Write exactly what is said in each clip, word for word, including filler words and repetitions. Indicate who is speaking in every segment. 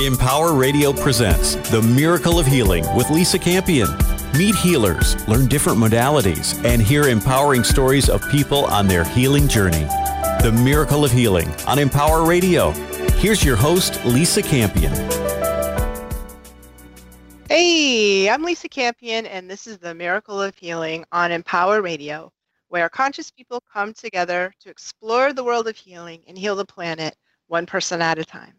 Speaker 1: Empower Radio presents The Miracle of Healing with Lisa Campion. Meet healers, learn different modalities, and hear empowering stories of people on their healing journey. The Miracle of Healing on Empower Radio. Here's your host, Lisa Campion.
Speaker 2: Hey, I'm Lisa Campion, and this is The Miracle of Healing on Empower Radio, where conscious people come together to explore the world of healing and heal the planet one person at a time.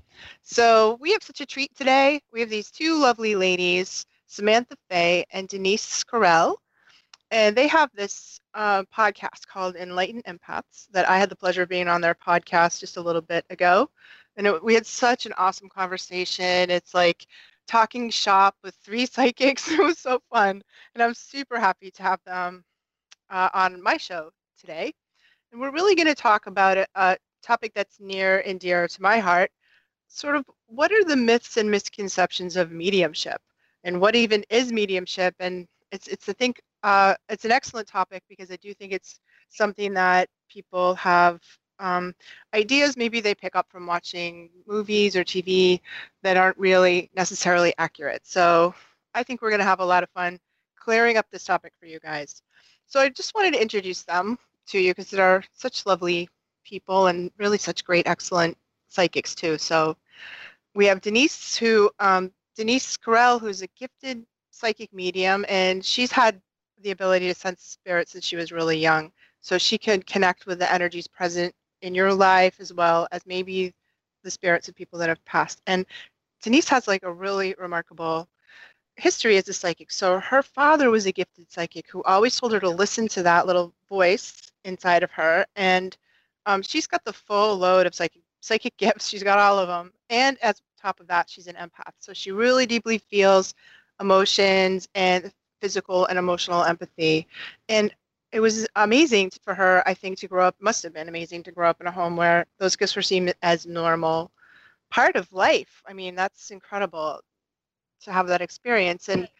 Speaker 2: So we have such a treat today. We have these two lovely ladies, Samantha Fay and Denise Carell, and they have this uh, podcast called Enlightened Empaths that I had the pleasure of being on their podcast just a little bit ago. And it, we had such an awesome conversation. It's like talking shop with three psychics. It was so fun. And I'm super happy to have them uh, on my show today. And we're really going to talk about a, a topic that's near and dear to my heart. Sort of what are the myths and misconceptions of mediumship, and what even is mediumship? And it's it's I think uh, it's an excellent topic because I do think it's something that people have um, ideas maybe they pick up from watching movies or T V that aren't really necessarily accurate. So I think we're going to have a lot of fun clearing up this topic for you guys. So I just wanted to introduce them to you because they're such lovely people and really such great, excellent psychics too. So we have Denise, who um, Denise Carell, who's a gifted psychic medium, and she's had the ability to sense spirits since she was really young. So she can connect with the energies present in your life as well as maybe the spirits of people that have passed. And Denise has like a really remarkable history as a psychic. So her father was a gifted psychic who always told her to listen to that little voice inside of her, and um, she's got the full load of psychic psychic gifts. She's got all of them. And as top of that, she's an empath. So she really deeply feels emotions and physical and emotional empathy. And it was amazing for her, I think, to grow up, must have been amazing to grow up in a home where those gifts were seen as normal part of life. I mean, that's incredible to have that experience. And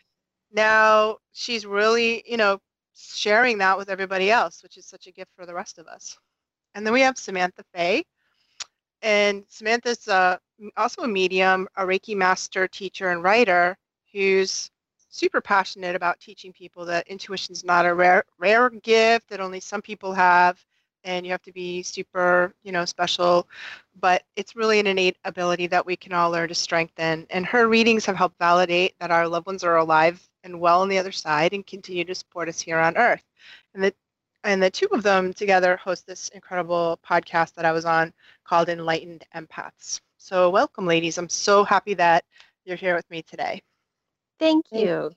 Speaker 2: now she's really, you know, sharing that with everybody else, which is such a gift for the rest of us. And then we have Samantha Fay. And Samantha's uh, also a medium, a Reiki master, teacher, and writer who's super passionate about teaching people that intuition is not a rare, rare gift that only some people have, and you have to be super, you know, special. But it's really an innate ability that we can all learn to strengthen. And her readings have helped validate that our loved ones are alive and well on the other side and continue to support us here on Earth. And that And the two of them together host this incredible podcast that I was on called Enlightened Empaths. So welcome, ladies. I'm so happy that you're here with me today.
Speaker 3: Thank you.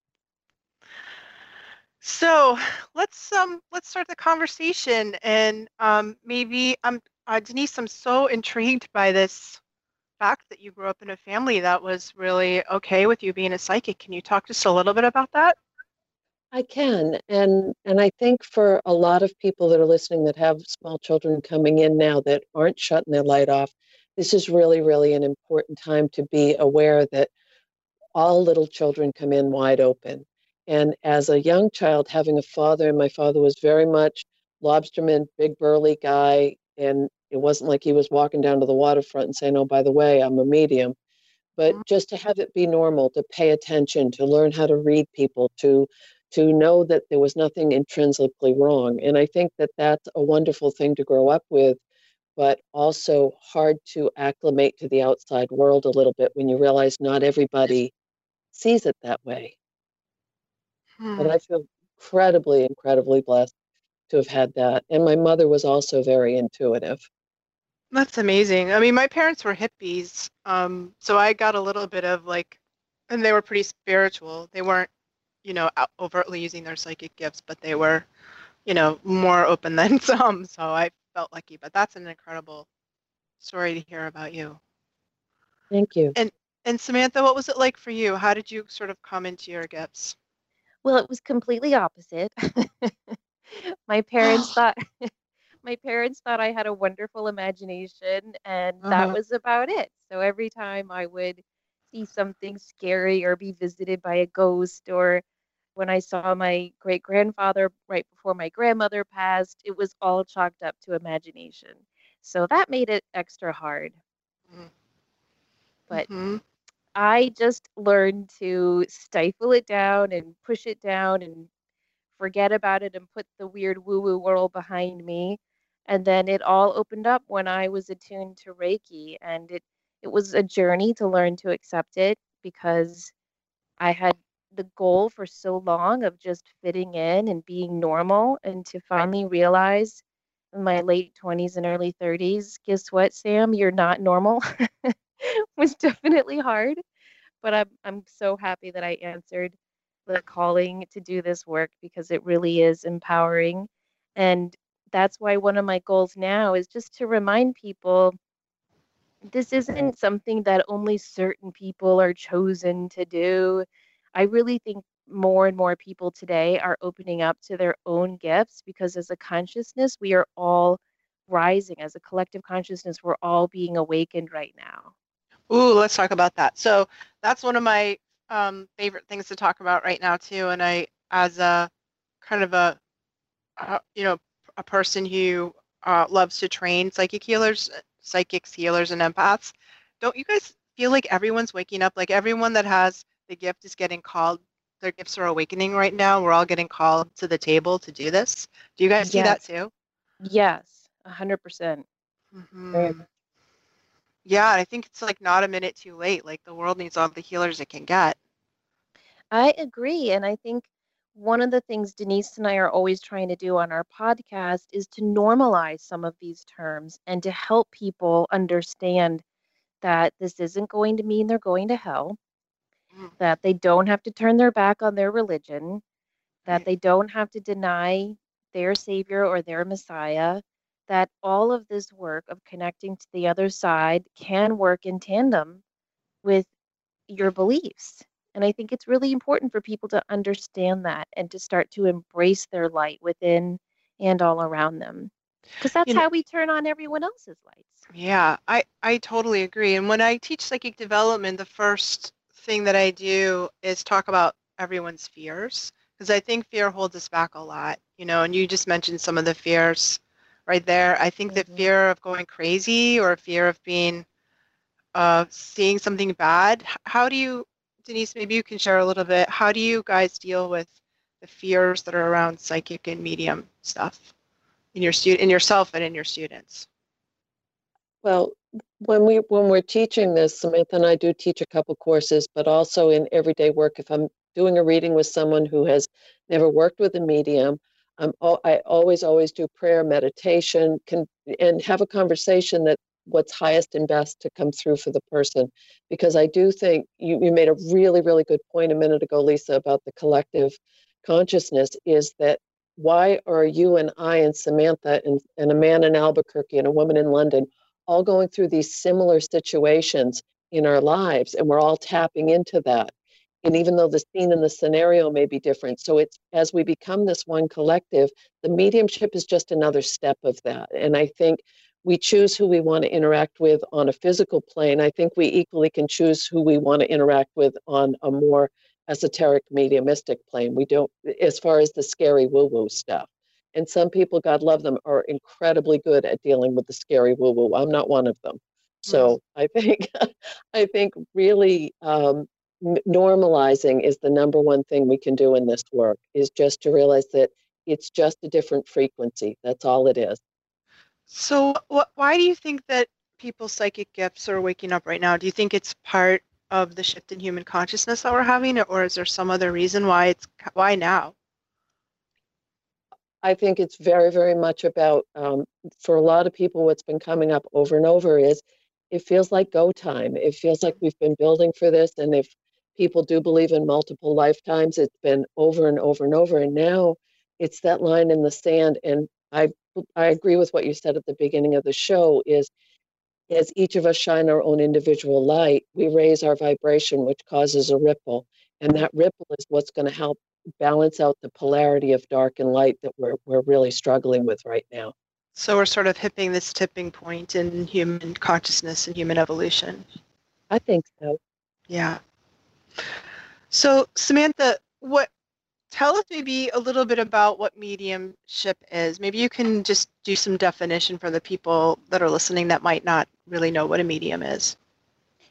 Speaker 2: So let's um let's start the conversation. And um, maybe um uh, Denise, I'm so intrigued by this fact that you grew up in a family that was really okay with you being a psychic. Can you talk just a little bit about that?
Speaker 3: I can. And and I think for a lot of people that are listening that have small children coming in now that aren't shutting their light off, this is really, really an important time to be aware that all little children come in wide open. And as a young child, having a father, and my father was very much lobsterman, big burly guy, and it wasn't like he was walking down to the waterfront and saying, oh, by the way, I'm a medium. But just to have it be normal, to pay attention, to learn how to read people, to to know that there was nothing intrinsically wrong. And I think that that's a wonderful thing to grow up with, but also hard to acclimate to the outside world a little bit when you realize not everybody sees it that way. Hmm. But I feel incredibly, incredibly blessed to have had that. And my mother was also very intuitive.
Speaker 2: That's amazing. I mean, my parents were hippies, um, so I got a little bit of like, and they were pretty spiritual. They weren't, you know, overtly using their psychic gifts, but they were, you know, more open than some. So I felt lucky. But that's an incredible story to hear about you.
Speaker 3: Thank you.
Speaker 2: And and Samantha, what was it like for you? How did you sort of come into your gifts?
Speaker 4: Well, it was completely opposite. My parents thought my parents thought I had a wonderful imagination, and
Speaker 2: Uh-huh.
Speaker 4: that was about it. So every time I would see something scary or be visited by a ghost, or when I saw my great grandfather right before my grandmother passed, it was all chalked up to imagination. So that made it extra hard.
Speaker 2: Mhm.
Speaker 4: but
Speaker 2: Mm-hmm.
Speaker 4: I just learned to stifle it down and push it down and forget about it and put the weird woo-woo world behind me. And then it all opened up when I was attuned to Reiki, and it it was a journey to learn to accept it because I had the goal for so long of just fitting in and being normal, and to finally realize in my late twenties and early thirties, guess what, Sam? You're not normal. Was definitely hard, but I'm I'm so happy that I answered the calling to do this work because it really is empowering. And that's why one of my goals now is just to remind people this isn't something that only certain people are chosen to do. I really think more and more people today are opening up to their own gifts because as a consciousness, we are all rising. As a collective consciousness, we're all being awakened right now.
Speaker 2: Ooh, let's talk about that. So that's one of my um, favorite things to talk about right now too. And I, as a kind of a, uh, you know, a person who uh, loves to train psychic healers, psychics, healers, and empaths, don't you guys feel like everyone's waking up? Like everyone that has the gift is getting called. Their gifts are awakening right now. We're all getting called to the table to do this. Do you guys see that
Speaker 4: Yes,
Speaker 2: too?
Speaker 4: yes, a hundred percent.
Speaker 3: Very
Speaker 2: Hmm. Yeah, I think it's like not a minute too late. Like the world needs all the healers it can get.
Speaker 4: I agree. And I think one of the things Denise and I are always trying to do on our podcast is to normalize some of these terms and to help people understand that this isn't going to mean they're going to hell,
Speaker 2: Mm,
Speaker 4: that they don't have to turn their back on their religion, that
Speaker 2: right.
Speaker 4: they don't have to deny their Savior or their Messiah, that all of this work of connecting to the other side can work in tandem with your beliefs. And I think it's really important for people to understand that and to start to embrace their light within and all around them. Because that's
Speaker 2: You know,
Speaker 4: how we turn on everyone else's lights.
Speaker 2: yeah, I, I totally agree. And when I teach psychic development, the first thing that I do is talk about everyone's fears because I think fear holds us back a lot, you know, and you just mentioned some of the fears right there. I think that
Speaker 4: Hmm.
Speaker 2: fear of going crazy or fear of being uh, seeing something bad. H- How do you, Denise, maybe you can share a little bit, how do you guys deal with the fears that are around psychic and medium stuff in your stu in yourself and in your students?
Speaker 3: Well, when we when we're teaching this, Samantha and I do teach a couple courses, but also in everyday work, if I'm doing a reading with someone who has never worked with a medium, um, al- I always always do prayer, meditation, can and have a conversation that what's highest and best to come through for the person, because I do think you, you made a really really good point a minute ago, Lisa, about the collective consciousness. Is that why are you and I and Samantha and, and a man in Albuquerque and a woman in London all going through these similar situations in our lives, and we're all tapping into that. And even though the scene and the scenario may be different, so it's as we become this one collective, the mediumship is just another step of that. And I think we choose who we want to interact with on a physical plane. I think we equally can choose who we want to interact with on a more esoteric mediumistic plane. We don't, as far as the scary woo-woo stuff. And some people, God love them, are incredibly good at dealing with the scary woo-woo. I'm not one of them.
Speaker 2: Mm.
Speaker 3: So I think I think really um, normalizing is the number one thing we can do in this work, is just to realize that it's just a different frequency. That's all it is.
Speaker 2: So what, why do you think that people's psychic gifts are waking up right now? Do you think it's part of the shift in human consciousness that we're having, or is there some other reason why it's why now?
Speaker 3: I think it's very, very much about, um, for a lot of people, what's been coming up over and over is it feels like go time. It feels like we've been building for this. And if people do believe in multiple lifetimes, it's been over and over and over. And now it's that line in the sand. And I, I agree with what you said at the beginning of the show is as each of us shine our own individual light, we raise our vibration, which causes a ripple. And that ripple is what's going to help balance out the polarity of dark and light that we're, we're really struggling with right now.
Speaker 2: So we're sort of hitting this tipping point in human consciousness and human evolution.
Speaker 3: I think so.
Speaker 2: Yeah. So Samantha, what tell us maybe a little bit about what mediumship is. Maybe you can just do some definition for the people that are listening that might not really know what a medium is.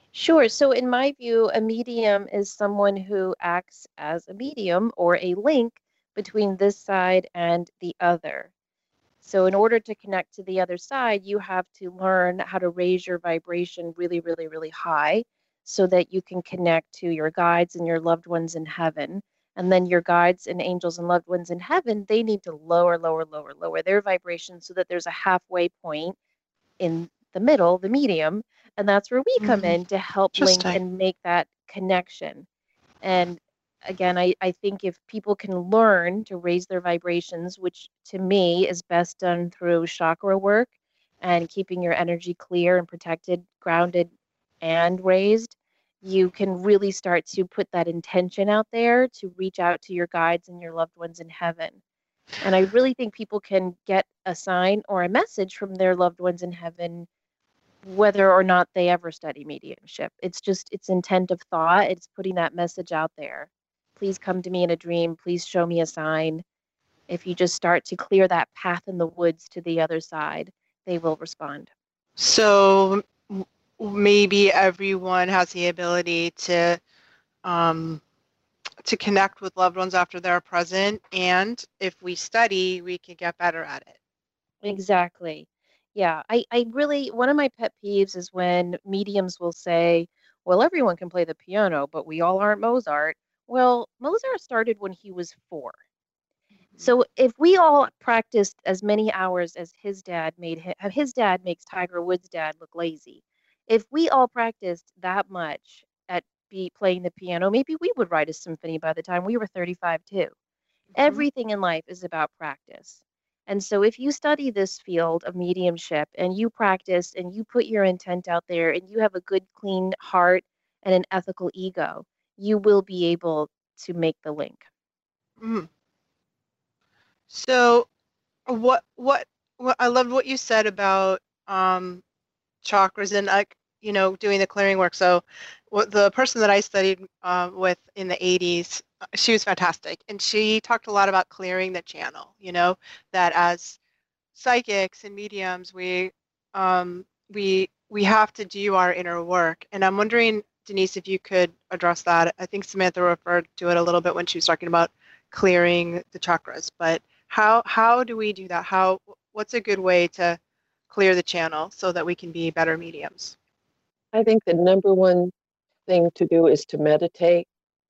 Speaker 4: Sure. So, in my view, a medium is someone who acts as a medium or a link between this side and the other. So, in order to connect to the other side, you have to learn how to raise your vibration really, really, really high so that you can connect to your guides and your loved ones in heaven. And then your guides and angels and loved ones in heaven, they need to lower, lower, lower, lower their vibration so that there's a halfway point in the middle, the medium. And that's where we come
Speaker 2: Mm,
Speaker 4: in to help link
Speaker 2: interesting.
Speaker 4: and make that connection. And again, I, I think if people can learn to raise their vibrations, which to me is best done through chakra work and keeping your energy clear and protected, grounded, and raised, you can really start to put that intention out there to reach out to your guides and your loved ones in heaven. And I really think people can get a sign or a message from their loved ones in heaven whether or not they ever study mediumship. It's just it's intent of thought. It's putting that message out there. Please come to me in a dream. Please show me a sign. If you just start to clear that path in the woods to the other side, they will respond.
Speaker 2: So m- maybe everyone has the ability to um, to connect with loved ones after they're present, and if we study, we can get better at it.
Speaker 4: Exactly. Yeah, I, I really, one of my pet peeves is when mediums will say, well, everyone can play the piano, but we all aren't Mozart. Well, Mozart started when he was four. So if we all practiced as many hours as his dad made him, his dad makes Tiger Woods' dad look lazy. If we all practiced that much at be playing the piano, maybe we would write a symphony by the time we were thirty-five too.
Speaker 2: Mhm.
Speaker 4: Everything in life is about practice. And so if you study this field of mediumship and you practice and you put your intent out there and you have a good, clean heart and an ethical ego, you will be able to make the link.
Speaker 2: Mhm. So what what what I loved what you said about um, chakras and like you know doing the clearing work. So what the person that I studied uh, with in the eighties, uh, she was fantastic, and she talked a lot about clearing the channel. You know that as psychics and mediums, we um, we we have to do our inner work. And I'm wondering, Denise, if you could address that. I think Samantha referred to it a little bit when she was talking about clearing the chakras. But how how do we do that? How what's a good way to clear the channel so that we can be better mediums?
Speaker 3: I think the number one thing to do is to meditate,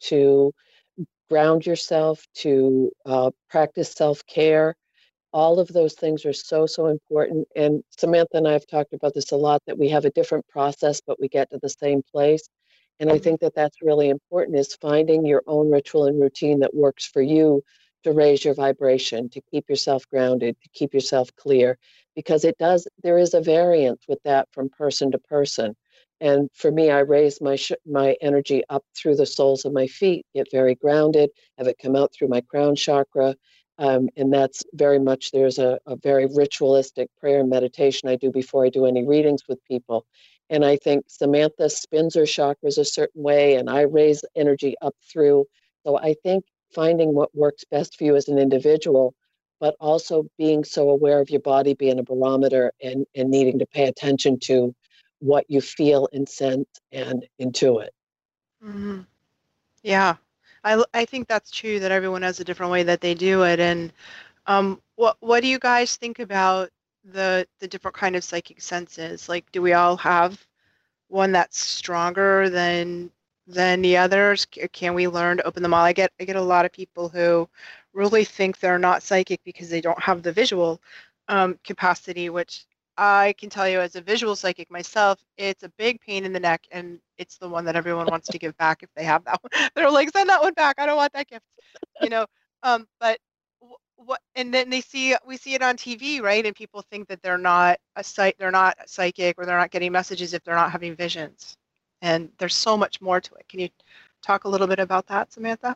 Speaker 3: to ground yourself, to uh, practice self care. All of those things are so, so important. And Samantha and I have talked about this a lot, that we have a different process, but we get to the same place. And I
Speaker 2: Mhm.
Speaker 3: think that that's really important, is finding your own ritual and routine that works for you to raise your vibration, to keep yourself grounded, to keep yourself clear, because it does, there is a variance with that from person to person. And for me, I raise my sh- my energy up through the soles of my feet, get very grounded, have it come out through my crown chakra, um, and that's very much, there's a, a very ritualistic prayer and meditation I do before I do any readings with people. And I think Samantha spins her chakras a certain way, and I raise energy up through. So I think finding what works best for you as an individual, but also being so aware of your body being a barometer, and, and needing to pay attention to what you feel and sense and intuit.
Speaker 2: Mhm. Yeah, I, l- I think that's true that everyone has a different way that they do it. And um, what what do you guys think about the the different kind of psychic senses? Like, do we all have one that's stronger than than the others? C- Can we learn to open them all? I get I get a lot of people who really think they're not psychic because they don't have the visual um, capacity, which I can tell you as a visual psychic myself, it's a big pain in the neck, and it's the one that everyone wants to give back if they have that one. They're like, send that one back. I don't want that gift, you know. Um, but wh- what? And then they see we see it on T V, right? And people think that they're not a psych, they're not psychic, or they're not getting messages if they're not having visions. And there's so much more to it. Can you talk a little bit about that, Samantha?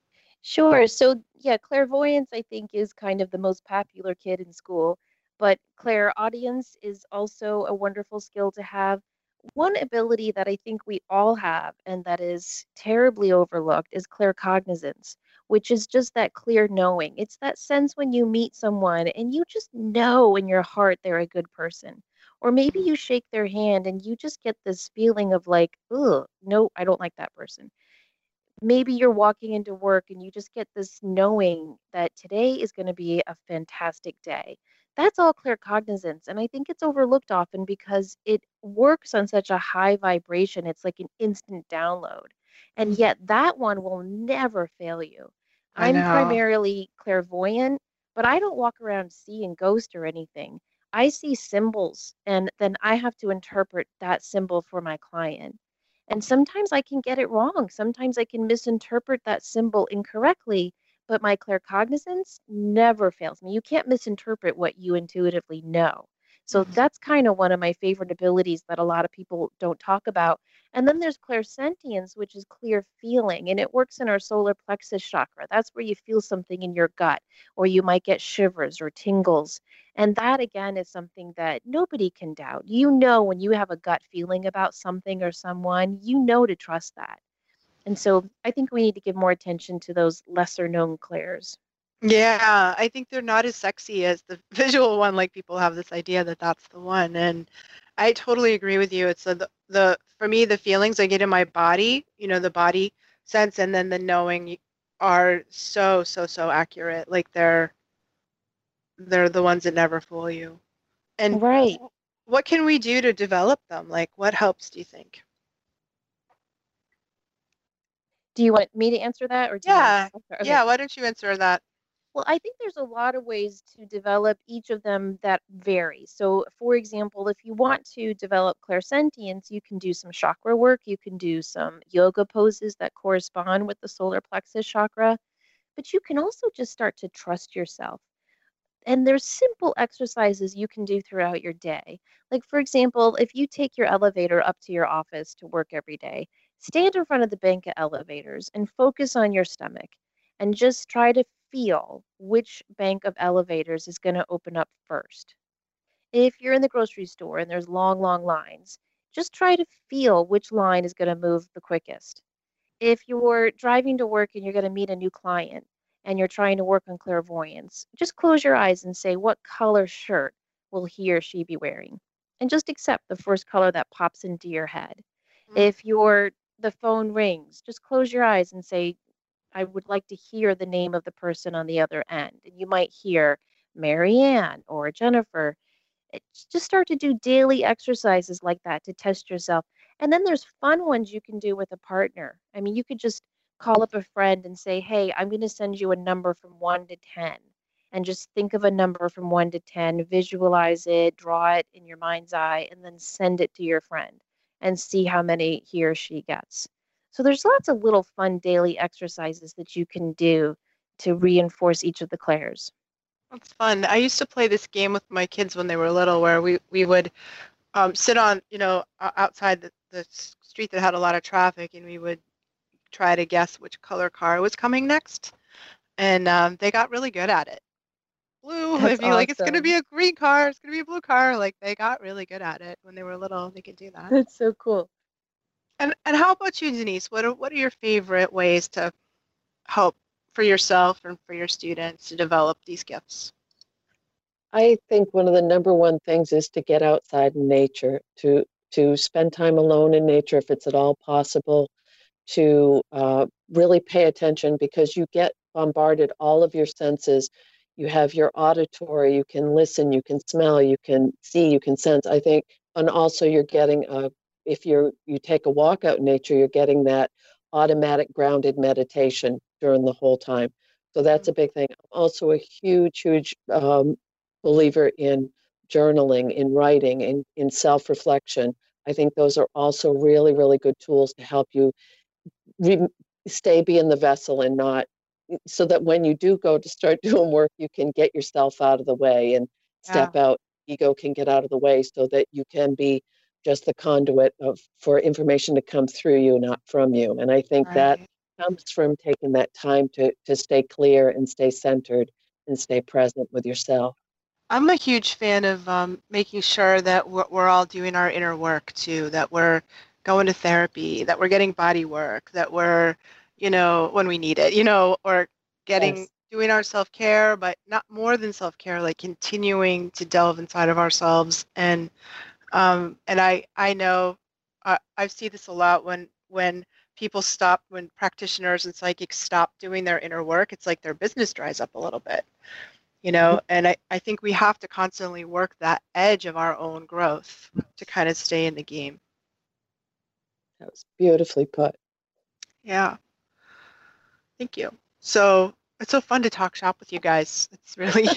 Speaker 4: Sure. So, yeah, clairvoyance, I think, is kind of the most popular kid in school, but clairaudience is also a wonderful skill to have. One ability that I think we all have and that is terribly overlooked is claircognizance, which is just that clear knowing. It's that sense when you meet someone and you just know in your heart they're a good person, Or maybe you shake their hand and you just get this feeling of like, ugh, no, I don't like that person. Maybe you're walking into work and you just get this knowing that today is going to be a fantastic day. That's all claircognizance. And I think it's overlooked often because it works on such a high vibration. It's like an instant download. And
Speaker 2: Mhm.
Speaker 4: yet that one will never fail you.
Speaker 2: I
Speaker 4: I'm
Speaker 2: know.
Speaker 4: primarily clairvoyant, but I don't walk around seeing ghosts or anything. I see symbols and then I have to interpret that symbol for my client. And sometimes I can get it wrong. Sometimes I can misinterpret that symbol incorrectly, but my claircognizance never fails me. You can't misinterpret what you intuitively know. So
Speaker 2: Mhm.
Speaker 4: that's kind of one of my favorite abilities that a lot of people don't talk about. And then there's clairsentience, which is clear feeling, and it works in our solar plexus chakra. That's where you feel something in your gut, or you might get shivers or tingles. And that again is something that nobody can doubt. You know, when you have a gut feeling about something or someone, you know to trust that. And so I think we need to give more attention to those lesser known clairs.
Speaker 2: Yeah, I think they're not as sexy as the visual one. Like people have this idea that that's the one, and I totally agree with you. It's the the for me the feelings I get in my body, you know, the body sense, and then the knowing are so so so accurate. Like they're they're the ones that never fool you. And
Speaker 4: Right.
Speaker 2: what can we do to develop them? Like what helps, do you think?
Speaker 4: Do you want me to answer that or do you want
Speaker 2: Yeah,
Speaker 4: to? Okay.
Speaker 2: yeah. Why don't you answer that?
Speaker 4: Well, I think there's a lot of ways to develop each of them that vary. So, for example, if you want to develop clairsentience, you can do some chakra work, you can do some yoga poses that correspond with the solar plexus chakra, but you can also just start to trust yourself. And there's simple exercises you can do throughout your day. Like, for example, if you take your elevator up to your office to work every day, stand in front of the bank of elevators and focus on your stomach and just try to feel which bank of elevators is going to open up first. If you're in the grocery store and there's long, long lines, just try to feel which line is going to move the quickest. If you're driving to work and you're going to meet a new client and you're trying to work on clairvoyance, just close your eyes and say, what color shirt will he or she be wearing? And just accept the first color that pops into your head.
Speaker 2: Mm,
Speaker 4: If your the phone rings, just close your eyes and say, I would like to hear the name of the person on the other end. And you might hear Marianne or Jennifer. It's just start to do daily exercises like that to test yourself. And then there's fun ones you can do with a partner. I mean, you could just call up a friend and say, hey, I'm going to send you a number from one to ten. And just think of a number from one to ten, visualize it, draw it in your mind's eye, and then send it to your friend and see how many he or she gets. So there's lots of little fun daily exercises that you can do to reinforce each of the clairs.
Speaker 2: that's fun. I used to play this game with my kids when they were little, where we we would um, sit on, you know, o- outside the, the s- street that had a lot of traffic, and we would try to guess which color car was coming next. And um, they got really good at it. Blue, they'd
Speaker 4: That's
Speaker 2: be like, it's going to be
Speaker 4: awesome.
Speaker 2: a green car, it's going to be a blue car. Like they got really good at it when they were little. They could do that.
Speaker 4: That's so cool.
Speaker 2: And and how about you, Denise? What are what are your favorite ways to help for yourself and for your students to develop these gifts?
Speaker 3: I think one of the number one things is to get outside in nature, to to spend time alone in nature if it's at all possible, to uh, really pay attention because you get bombarded all of your senses. You have your auditory, you can listen, you can smell, you can see, you can sense. I think, and also you're getting a, if you're you take a walk out in nature, you're getting that automatic grounded meditation during the whole time. So that's
Speaker 2: Mm,
Speaker 3: a big thing. I'm also a huge, huge um, believer in journaling, in writing, in, in self-reflection. I think those are also really, really good tools to help you re- stay be in the vessel and not so that when you do go to start doing work, you can get yourself out of the way and
Speaker 2: yeah,
Speaker 3: step out. Ego can get out of the way so that you can be just the conduit of for information to come through you, not from you. And I think that
Speaker 2: right.
Speaker 3: comes from taking that time to to stay clear and stay centered and stay present with yourself.
Speaker 2: I'm a huge fan of um, making sure that we're, we're all doing our inner work too, that we're going to therapy, that we're getting body work, that we're, you know, when we need it, you know, or getting,
Speaker 3: Yes.
Speaker 2: doing our self-care, but not more than self-care, like continuing to delve inside of ourselves and Um, and I, I know uh, I see this a lot when when people stop, when practitioners and psychics stop doing their inner work, it's like their business dries up a little bit, you know, and I, I think we have to constantly work that edge of our own growth to kind of stay in the game.
Speaker 3: That was beautifully put.
Speaker 2: Yeah. Thank you. So it's so fun to talk shop with you guys. It's really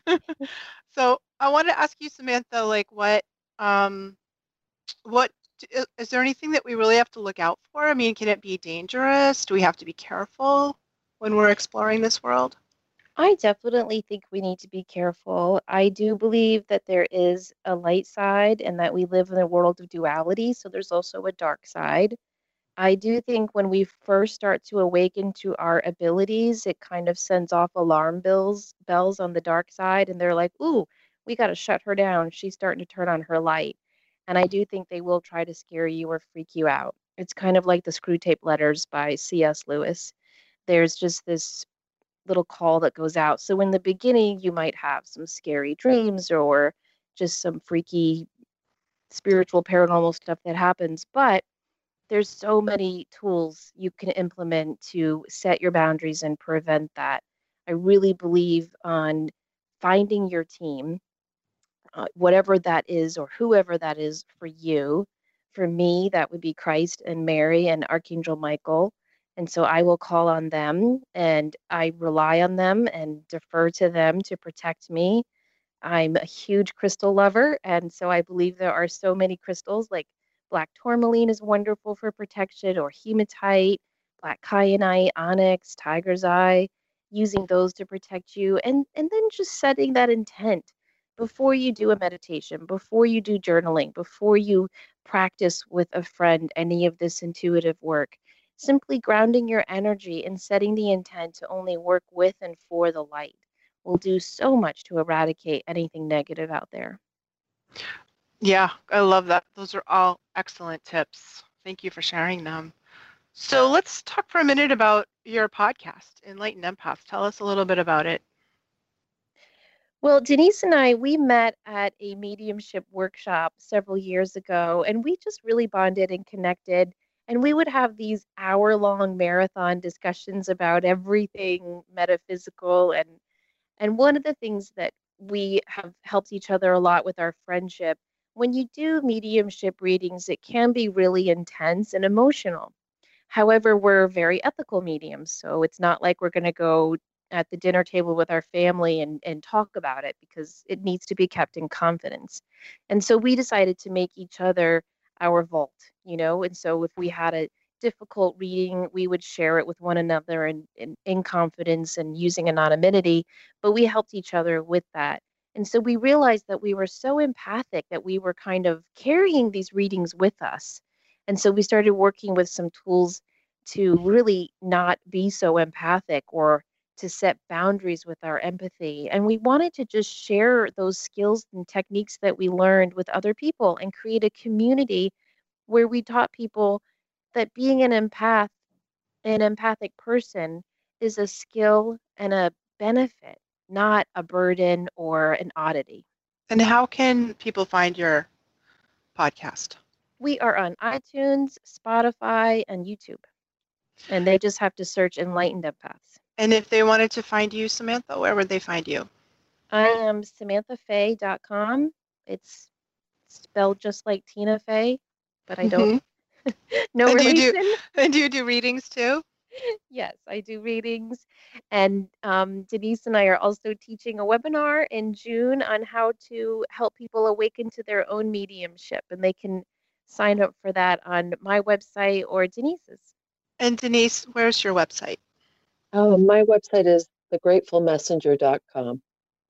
Speaker 2: so I want to ask you, Samantha, like what um what i- is there anything that we really have to look out for? I mean, can it be dangerous? Do we have to be careful when we're exploring this world?
Speaker 4: I definitely think we need to be careful. I do believe that there is a light side and that we live in a world of duality, so there's also a dark side. I do think when we first start to awaken to our abilities, it kind of sends off alarm bells bells on the dark side, and they're like, "Ooh, we got to shut her down. She's starting to turn on her light." And I do think they will try to scare you or freak you out. It's kind of like the Screw Tape Letters by C S. Lewis. There's just this little call that goes out. So in the beginning, you might have some scary dreams or just some freaky spiritual paranormal stuff that happens, but there's so many tools you can implement to set your boundaries and prevent that. I really believe on finding your team, uh, whatever that is or whoever that is for you. For me, that would be Christ and Mary and Archangel Michael. And so I will call on them and I rely on them and defer to them to protect me. I'm a huge crystal lover, and so I believe there are so many crystals like black tourmaline is wonderful for protection, or hematite, black kyanite, onyx, tiger's eye, using those to protect you, and and then just setting that intent before you do a meditation, before you do journaling, before you practice with a friend any of this intuitive work. Simply grounding your energy and setting the intent to only work with and for the light will do so much to eradicate anything negative out there.
Speaker 2: Yeah, I love that. Those are all excellent tips. Thank you for sharing them. So let's talk for a minute about your podcast, Enlightened Empath. Tell us a little bit about it.
Speaker 4: Well, Denise and I, we met at a mediumship workshop several years ago, and we just really bonded and connected. And we would have these hour-long marathon discussions about everything metaphysical. And and one of the things that we have helped each other a lot with our friendship, when you do mediumship readings, it can be really intense and emotional. However, we're very ethical mediums, so it's not like we're going to go at the dinner table with our family and, and talk about it because it needs to be kept in confidence. And so we decided to make each other our vault, you know, and so if we had a difficult reading, we would share it with one another in, in, in confidence and using anonymity, but we helped each other with that. And so we realized that we were so empathic that we were kind of carrying these readings with us. And so we started working with some tools to really not be so empathic or to set boundaries with our empathy. And we wanted to just share those skills and techniques that we learned with other people and create a community where we taught people that being an empath, an empathic person, is a skill and a benefit, not a burden or an oddity.
Speaker 2: And how can people find your podcast?
Speaker 4: We are on iTunes, Spotify, and YouTube. And they just have to search Enlightened Empaths.
Speaker 2: And if they wanted to find you, Samantha, where would they find you?
Speaker 4: I am samantha fay dot com. It's spelled just like Tina Fey, but I don't. No
Speaker 2: and
Speaker 4: relation.
Speaker 2: Do you do, and do you do readings too?
Speaker 4: Yes, I do readings. And um, Denise and I are also teaching a webinar in June on how to help people awaken to their own mediumship. And they can sign up for that on my website or Denise's.
Speaker 2: And Denise, where's your website?
Speaker 3: Oh, my website is the grateful messenger dot com.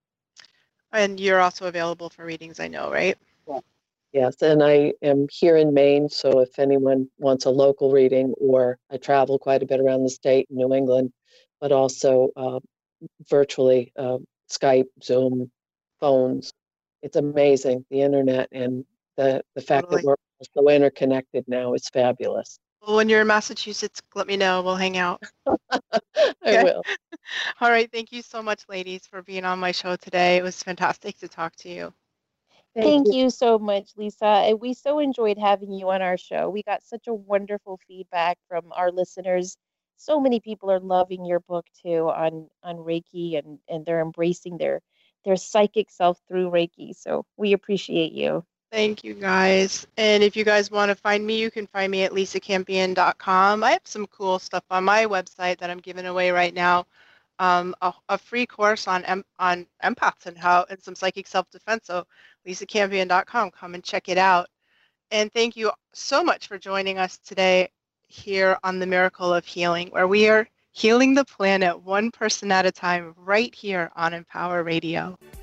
Speaker 2: And you're also available for readings, I know, right?
Speaker 3: Yes, and I am here in Maine, so if anyone wants a local reading, or I travel quite a bit around the state, New England, but also uh, virtually, uh, Skype, Zoom, phones. It's amazing, the internet, and the, the fact
Speaker 2: Totally.
Speaker 3: that we're so interconnected now is fabulous.
Speaker 2: Well, when you're in Massachusetts, let me know. We'll hang out.
Speaker 3: I will.
Speaker 2: All right. Thank you so much, ladies, for being on my show today. It was fantastic to talk to you.
Speaker 3: Thank
Speaker 4: Thank
Speaker 3: you.
Speaker 4: you so much, Lisa. And we so enjoyed having you on our show. We got such a wonderful feedback from our listeners. So many people are loving your book too on on Reiki, and and they're embracing their their psychic self through Reiki. So we appreciate you.
Speaker 2: Thank you guys. And if you guys want to find me, you can find me at lisa campion dot com. I have some cool stuff on my website that I'm giving away right now. Um, a, a free course on em, on empaths and how and some psychic self-defense. So lisa campion dot com, come and check it out. And thank you so much for joining us today here on The Miracle of Healing, where we are healing the planet one person at a time right here on Empower Radio.